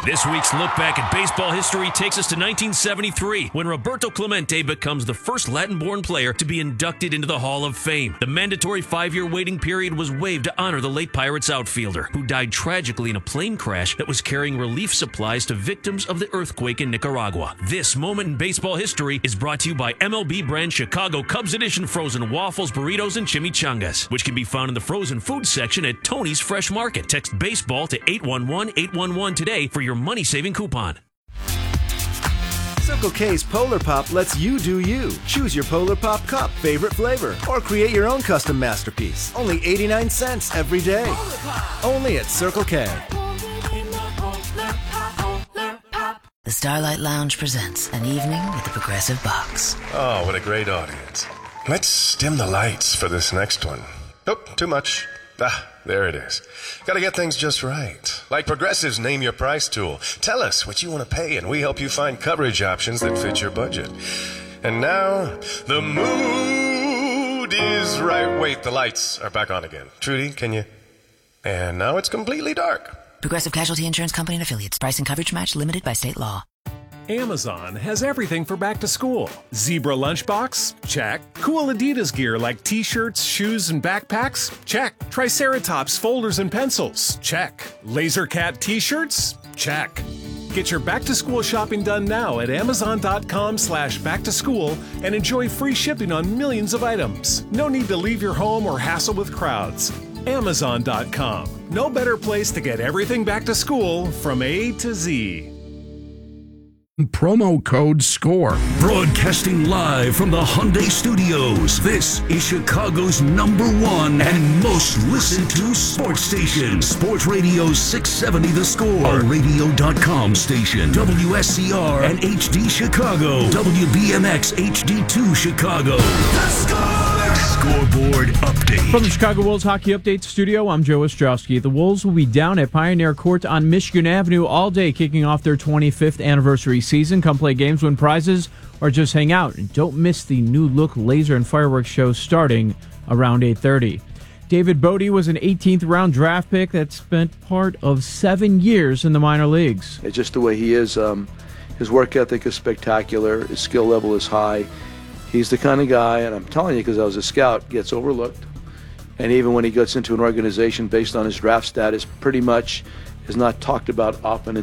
This week's look back at baseball history takes us to 1973, when Roberto Clemente becomes the first Latin-born player to be inducted into the Hall of Fame. The mandatory 5-year waiting period was waived to honor the late Pirates outfielder, who died tragically in a plane crash that was carrying relief supplies to victims of the earthquake in Nicaragua. This moment in baseball history is brought to you by MLB brand Chicago Cubs Edition frozen waffles, burritos, and chimichangas, which can be found in the frozen food section at Tony's Fresh Market. Text baseball to 811-811 today for your money-saving coupon. Circle K's Polar Pop lets you do you. Choose your Polar Pop cup, favorite flavor, or create your own custom masterpiece. Only 89 cents every day. Only at Circle K. The Starlight Lounge presents An Evening with the Progressive Box. Oh, what a great audience. Let's dim the lights for this next one. Nope, too much. There it is. Gotta get things just right. Like Progressive's Name Your Price tool. Tell us what you want to pay, and we help you find coverage options that fit your budget. And now, the mood is right. Wait, the lights are back on again. Trudy, can you? And now it's completely dark. Progressive Casualty Insurance Company and Affiliates. Price and coverage match limited by state law. Amazon has everything for back to school. Zebra lunchbox? Check. Cool Adidas gear like t-shirts, shoes, and backpacks? Check. Triceratops folders and pencils? Check. Laser Cat t-shirts? Check. Get your back to school shopping done now at amazon.com/back-to-school and enjoy free shipping on millions of items. No need to leave your home or hassle with crowds. Amazon.com. No better place to get everything back to school from A to Z. Promo code SCORE. Broadcasting live from the Hyundai Studios. This is Chicago's #1 and most listened to sports station. Sports Radio 670 The Score. A radio.com station. WSCR and HD Chicago. WBMX HD2 Chicago. The Score! Scoreboard update. From the Chicago Wolves Hockey Update Studio, I'm Joe Ostrowski. The Wolves will be down at Pioneer Court on Michigan Avenue all day, kicking off their 25th anniversary season. Come play games, win prizes, or just hang out. And don't miss the new look laser and fireworks show starting around 8:30. David Bodie was an 18th round draft pick that spent part of 7 years in the minor leagues. It's just the way he is. His work ethic is spectacular. His skill level is high. He's the kind of guy, and I'm telling you because I was a scout, gets overlooked. And even when he gets into an organization based on his draft status, pretty much is not talked about often